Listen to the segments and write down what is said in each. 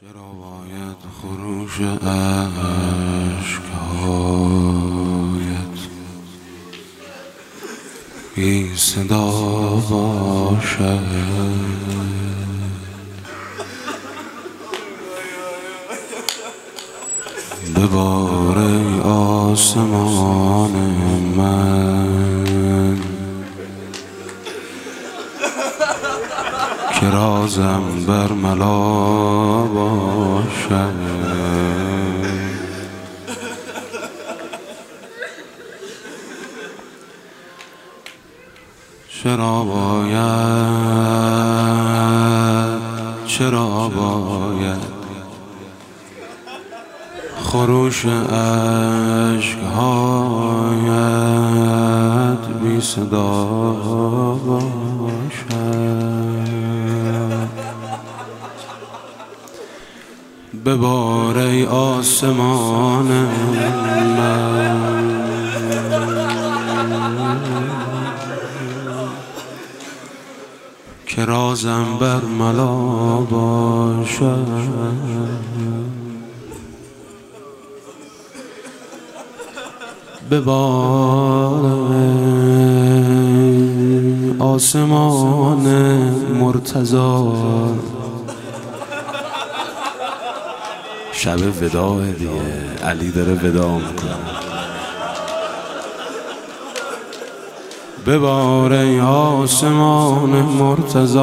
چرا باید خروش اشک‌هایت بی صدا باشد؟ ببار ای آسمان من که رازم برملا باشد. چرا باید خروش اشک‌هایت بی صدا باشد؟ ببار ای آسمان من که رازم برملا باشد. ببار ای آسمان مرتضی، شب وداع دیگه، علی داره وداع میکنه. ببار ای آسمان مرتضی،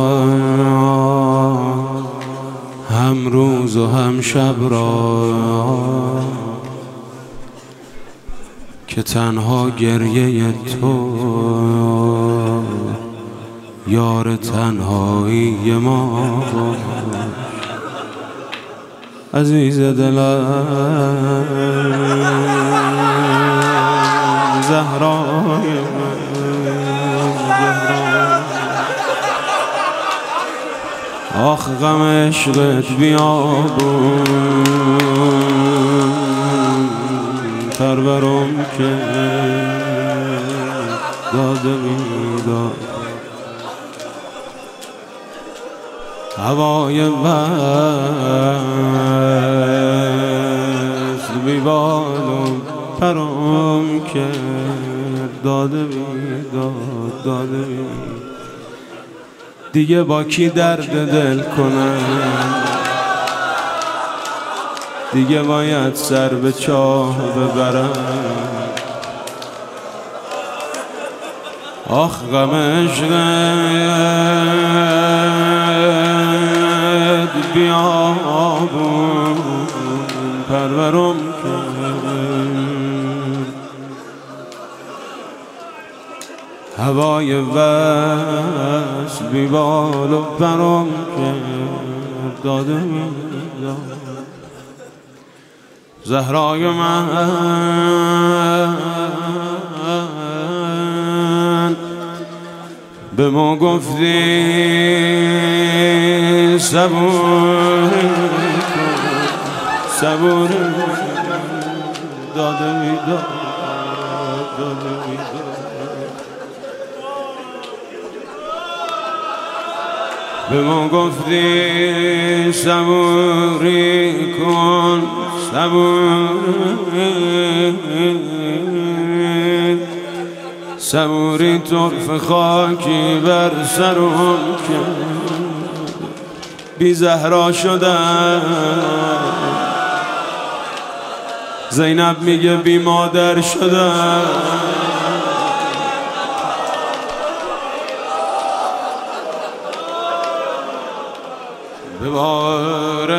هم روز و هم شب را که تنها گریه تو یار تنهایی ما باش. عزیز دلم زهرای من، آخ غم عشقت بیابون پرورم که داده میداد. هوای وصل بیبالم پرم که داده میداد. دیگه با کی درد دل کنم؟ دیگه باید سر به چاه ببرم. آخ غم عشقت بیابون پرورم کرد. هوای وصل بیبال و برم کرد داده میداد. زهرای من به ما گفتی صبور داده میداد. به ما گفتی صبوری کن، صبوری طرف خاکی بر سرم که بی زهرا شدم. زینب میگه بی مادر شدم. ببار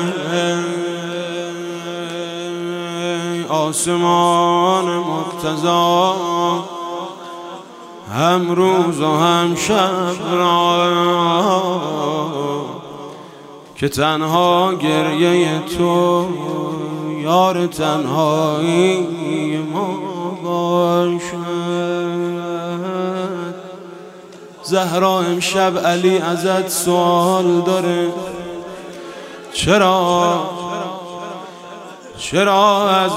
آسمان مرتضی، هم روز و هم شب را که تنها گریه تو یار تنهایی ما باشد. زهرا امشب علی ازت سوال داره، چرا از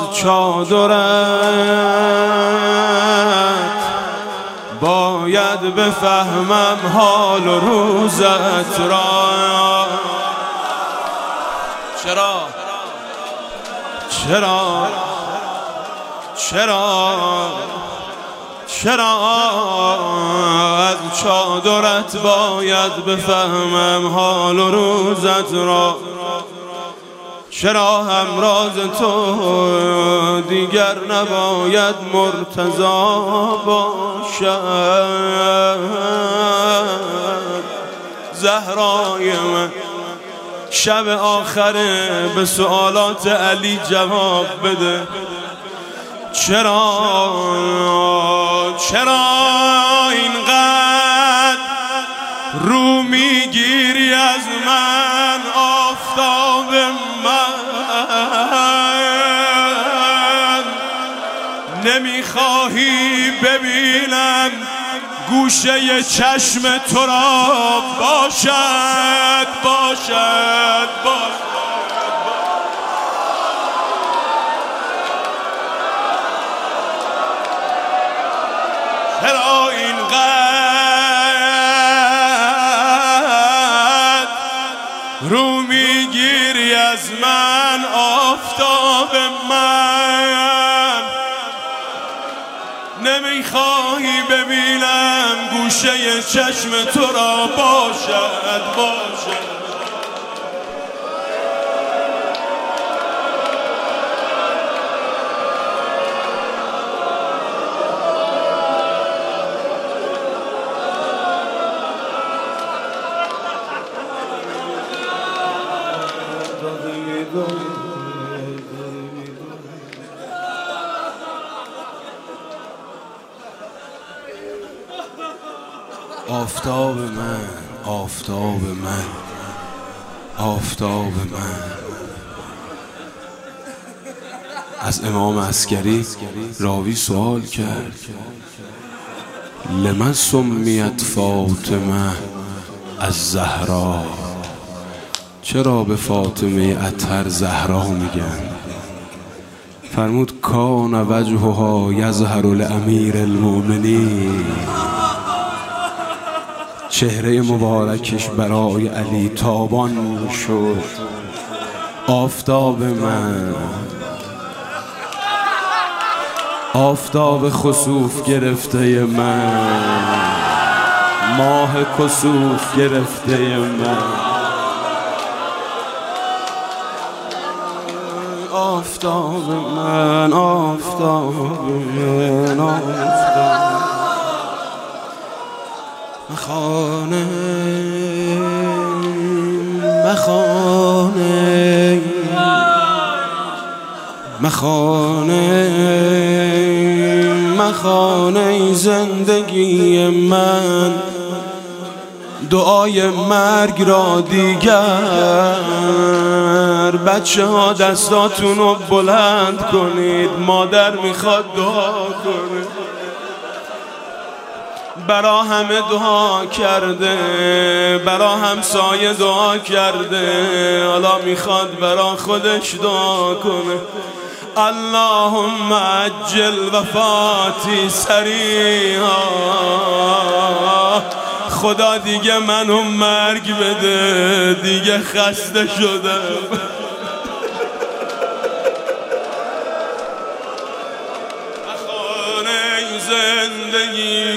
چادرت باید بفهمم حال و روزت را؟ چرا چرا چرا چرا از چادرت باید بفهمم حال و روزت را؟ چرا همراز تو دیگر نباید مرتضا باشد؟ زهرای من شب آخره به سوالات علی جواب بده. چرا اینقدر رو میگیری از من آفتاب من؟ نمیخواهی ببینم گوشه چشم تو را باشد چرا اینقدر رو میگیری از من آفتاب من؟ نمیخواهی ببینم گوشه چشم تو را باشد آفتاب من، آفتاب من، آفتاب من. از امام عسکری راوی سوال کرد لمن سمیت فاطمه از زهرا؟ چرا به فاطمه اطهر زهرا میگن؟ فرمود کان وجهها یظهر لامیر المؤمنین، چهره مبارکش برای علی تابان شد. آفتاب من، آفتاب خسوف گرفته من، ماه کسوف گرفته من. آفتاب من، آفتاب من، آفتاب مخانه مخانه مخانه مخانه زندگی من. دعای مرگ را دیگر بچه ها دستاتون رو بلند کنید، مادر میخواد دعا کنه. برا همه دعا کرده، برا همسایه دعا کرده، حالا میخواد برا خودش دعا کنه. اللهم عجل وفاتی سریعا، خدا دیگه منو مرگ بده، دیگه خسته شدم. زندگی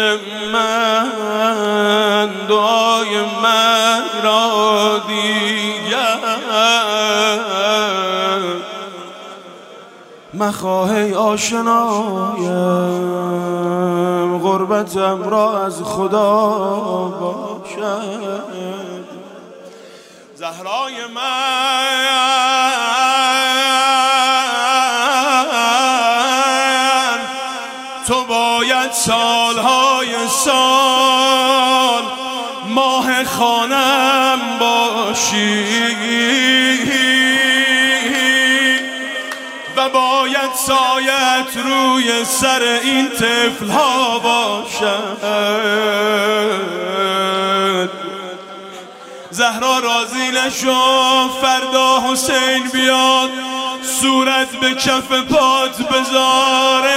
من دعای من را دیگر مخواه آشنایم، غربتم را از خدا باشد. زهرای من تو باید سالهای سال ماه خانم باشی و باید سایت روی سر این طفل ها باشد. زهرا راضی نشو فردا حسین بیاد صورت به کف پات بذاره،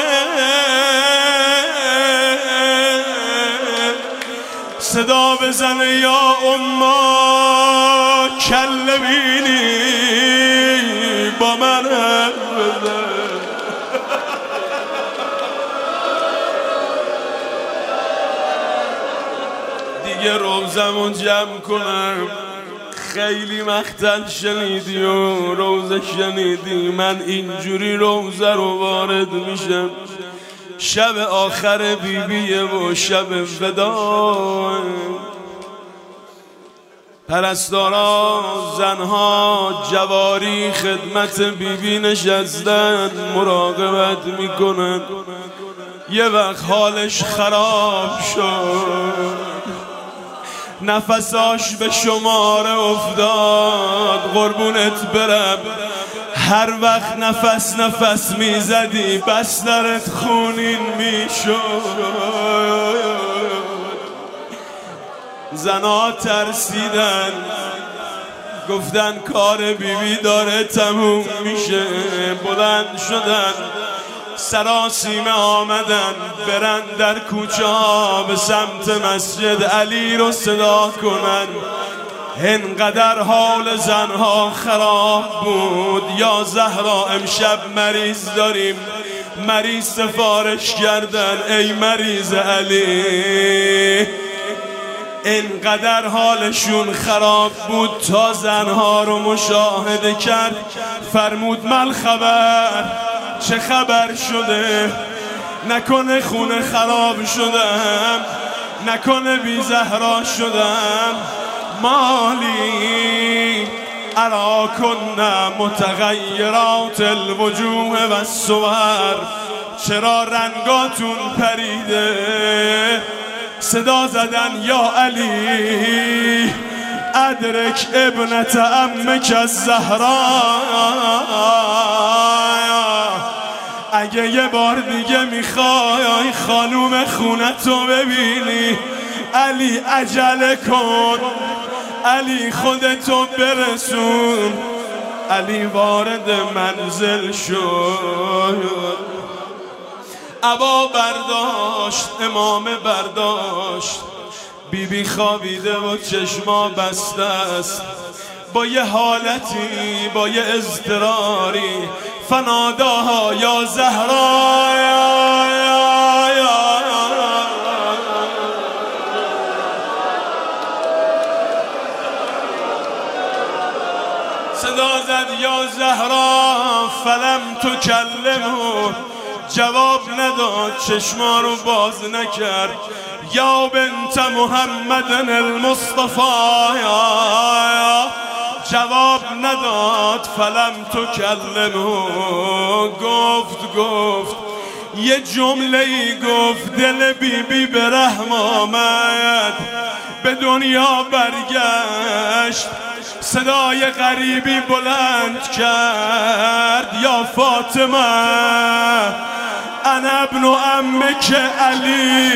صدا بزنه یا اما کله بینی با من حرف بزن. دیگه روزمو جمع کنم، خیلی مقتل شنیدی و روزه شنیدی، من اینجوری روزه رو وارد میشم. شب آخر بیبیه و شب ودا، پرستارا زنها جواری خدمت بیبی نشستن مراقبت میکنن. یه وقت حالش خراب شد، نفساش به شماره افتاد. قربونت برم، هر وقت نفس میزدی بسترت خونین میشد. زنا ترسیدن، گفتن کار بیبی داره تموم میشه. بلند شدن، سراسیمه آمدن برن در کوچه ها به سمت مسجد علی رو صدا کنن. انقدر حال زنها خراب بود. یا زهرا امشب مریض داریم. مریض سفارش کردن، ای مریض علی. انقدر حالشون خراب بود تا زنها رو مشاهده کرد. فرمود مل خبر، چه خبر شده؟ نکنه خونه خراب شدم، نکنه بی زهرا شدم. مالی اراکن متغیرات الوجوه و الصور، چرا رنگاتون پریده؟ صدا زدن یا علی ادرک ابنت عمک الزهرا. اگه یه بار دیگه میخوای خانوم خونتو ببینی، علی عجله کن، علی خودتو برسون. علی وارد منزل شد، عبا برداشت، امامه برداشت. بیبی خوابیده و چشما بسته است، با یه حالتی، با یه اضطراری. فناداها یا زهرا، صدا زد یا زهرا. فلم تکلمه، جواب نداد، چشما رو باز نکرد. یا بنت محمد المصطفى، جواب نداد. فلم تکلمه، گفت یه جمله ای گفت، دل بیبی به رحم آمد، به دنیا برگشت. صدای غریبی بلند کرد، یا فاطمه انا ابن عمک علی.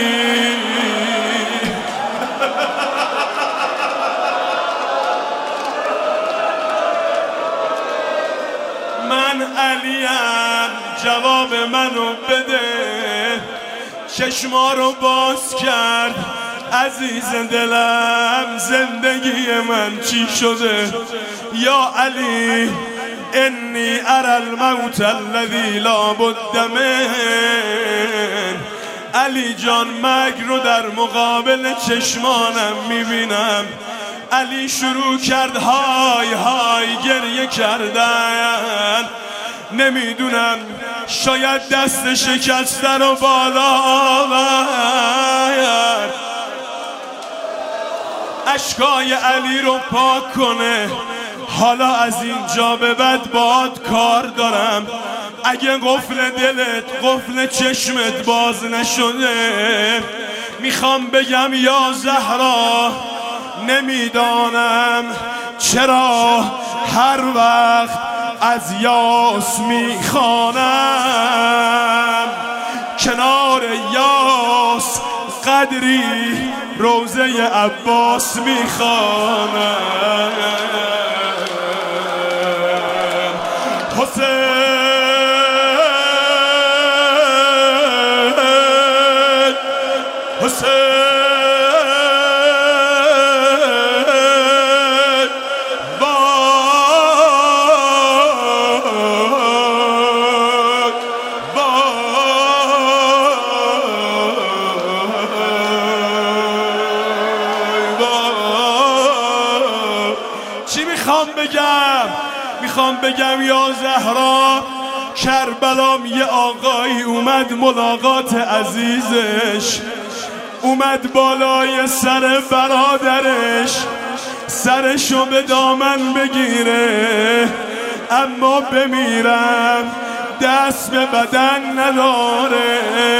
من علیم، جواب منو بده. چشما رو باز کرد، عزیز دلم زندگی من چی شده؟ یا علی انی ارى الموت الذي لا بد من. علی جان مرگ رو در مقابل چشمانم میبینم. علی شروع کرد های های گریه کردن. نمیدونم، شاید دست شکسته رو بالا آورد، اشکای علی رو پاک کنه. حالا از اینجا به بعد باهات کار دارم. اگه قفل دلت، قفل چشمت باز نشده، میخوام بگم یا زهرا، نمیدانم چرا هر وقت از یاس میخوانم، کنار یاس قدری روزه عباس میخوانم. حسین میخوام بگم یا زهرا کربلام یه آقایی اومد ملاقات عزیزش، اومد بالای سر برادرش سرشو به دامن بگیره، اما بمیرم دست به بدن نداره،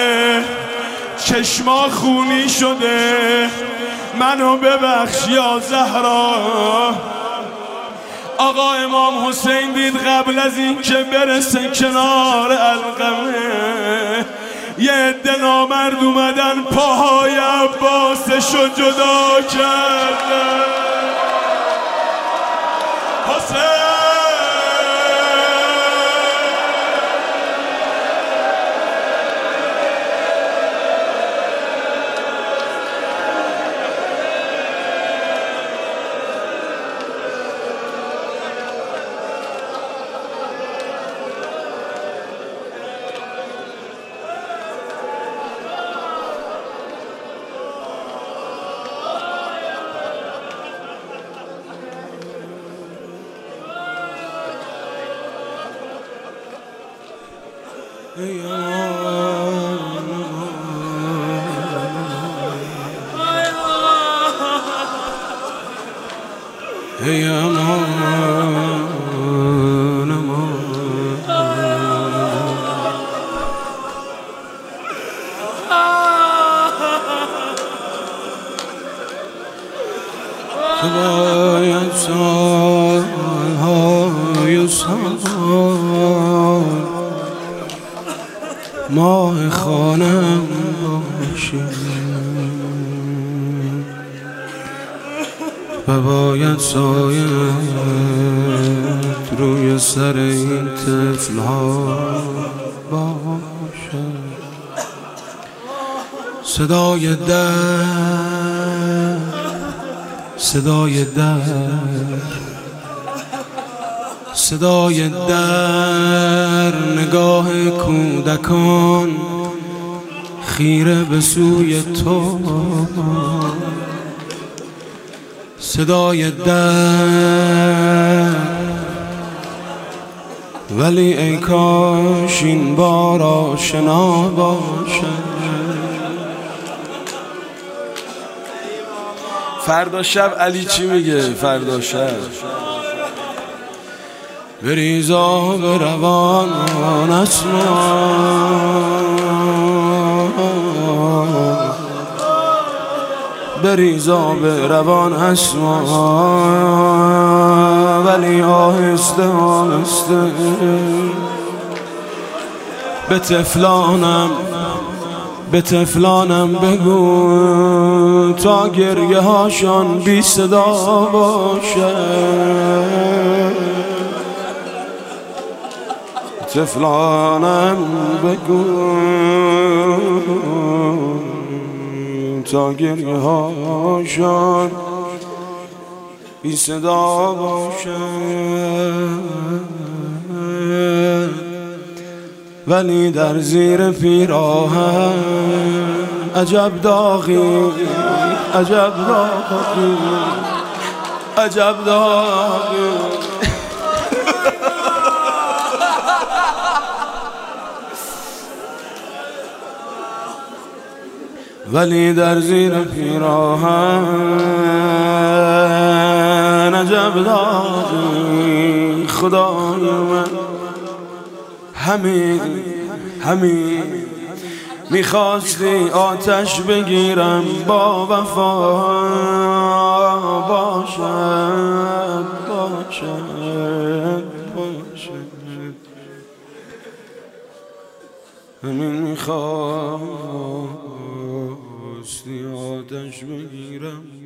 چشما خونی شده منو ببخش یا زهرا. آقا امام حسین دید قبل از این که برسه کنار علقمه یه عده نامرد اومدن پاهای عباسشو جدا کردن. حسین تو باید سالهای سال ماه خانم باشی و باید سایت روی سر این طفل‌ها باشه. صدای در نگاه کودکان خیره به سوی تو، صدای در ولی ای کاش این بار آشنا باشه. فردا شب علی چی میگه؟ فردا شب بریزا به روان بریزا به روان اسما ولی آهسته آهسته به طفلانم بگو تا گریه هاشان بی صدا باشه. طفلانم بگو تا گریه هاشان بی صدا باشه. ولی در زیر پیراهن عجب داغی عجب داغی عجب داغی ولی در زیر پیراهن عجب داغی. خدای من همین میخواستی آتش بگیرم با وفا باشد همین میخواستی آتش بگیرم